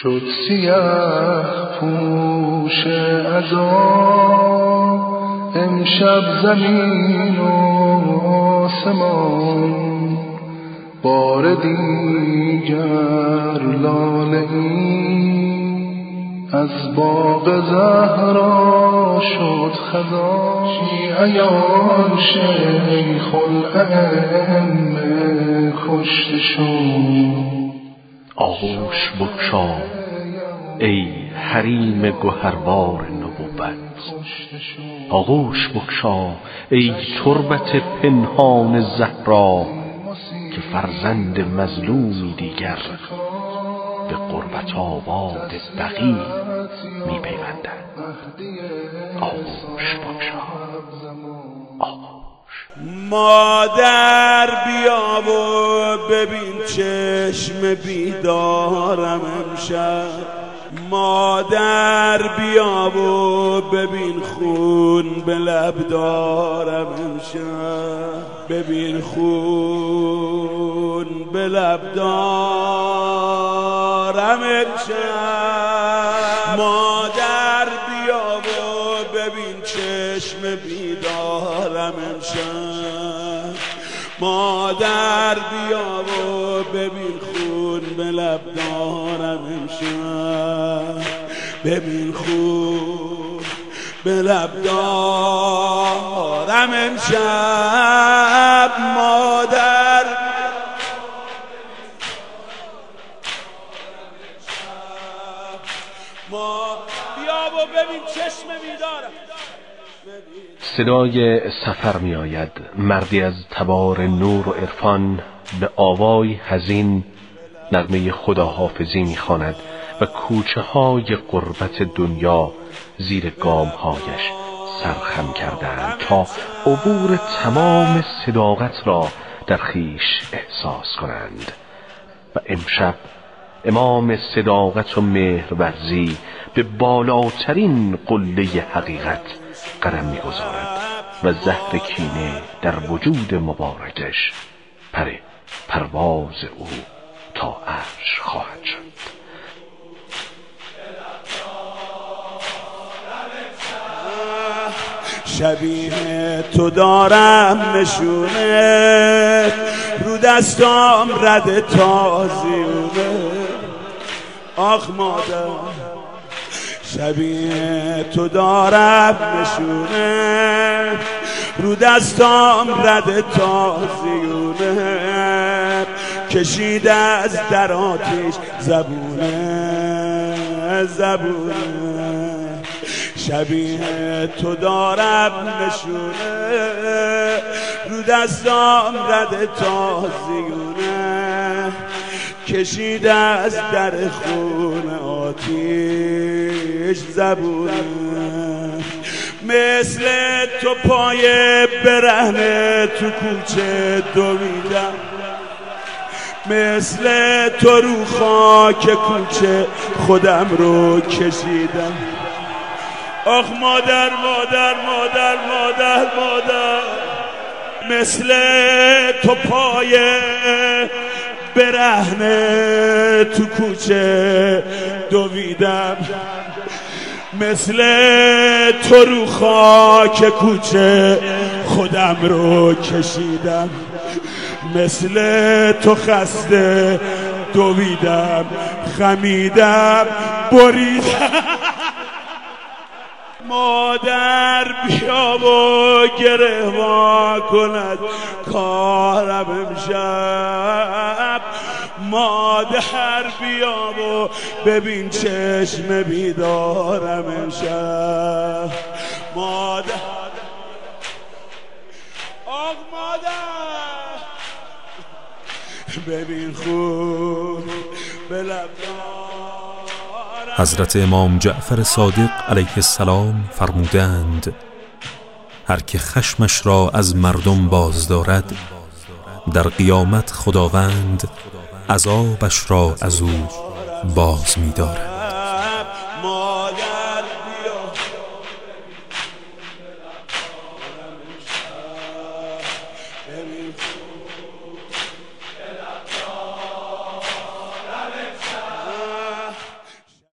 شد سیاه پوش عذاب امشب زمین و آسمان، بار دیگر لاله‌ای از باغ زهرا شد خزان. شیعیان شیخ الائمه کشته شد. آغوش بگشا ای حریم گوهربار نبوت، آغوش بگشا ای تربت پنهان زهرا، که فرزند مظلومی دیگر به قربت آباد بقیع می پیوندد. آغوش بگشا آغوش. مادر بیا و ببین چشم بیدارم امشب، مادر بیا و ببین خون به لب دارم امشب، ببین خون به لب دارم امشب. مادر بیا و ببین چشم بیدارم امشب، مادر بیا و ببین خون به لب دارم امشب، ببین خون به لب دارم امشب. مادر بیا و ببین چشم بیدارم. صدای سفر می آید. مردی از تبار نور و عرفان به آوای حزین نغمه خداحافظی می خواند و کوچه های غربت دنیا زیر گام هایش سرخم کردند تا عبور تمام صداقت را در خیش احساس کنند. و امشب امام صداقت و مهرورزی به بالاترین قله حقیقت قدم می‌گذارد و زهر کینه در وجود مبارکش پرواز او تا عرش خواهد شد. شبیه تو دارم نشونه، رو دستام رد تازیونه. آخ مادر شبیه تو دارم نشونه، رو دستام رد تازیونه. کشیده از در آتش زبونه زبونه. شبیه تو دارم نشونه، رو دستام رد تازیونه. کشیده از در خون آتیش زبونه. مثل تو پای برهنه تو کوچه دویدم، مثل تو رو خاک کوچه خودم رو کشیدم. آخ مادر مادر مادر مادر مادر، مثل تو پای برهنه تو کوچه دویدم، مثل تو رو خاک کوچه خودم رو کشیدم. مثل تو خسته دویدم، خمیدم، بریدم. مادر بیا و گره وا کند کارم امشب، مادر بیا و ببین چشم بیدارم امشب. مادر آق مادر ببین خون به لب حضرت امام جعفر صادق علیه السلام فرمودند هر که خشمش را از مردم باز دارد، در قیامت خداوند عذابش را از او باز می دارد.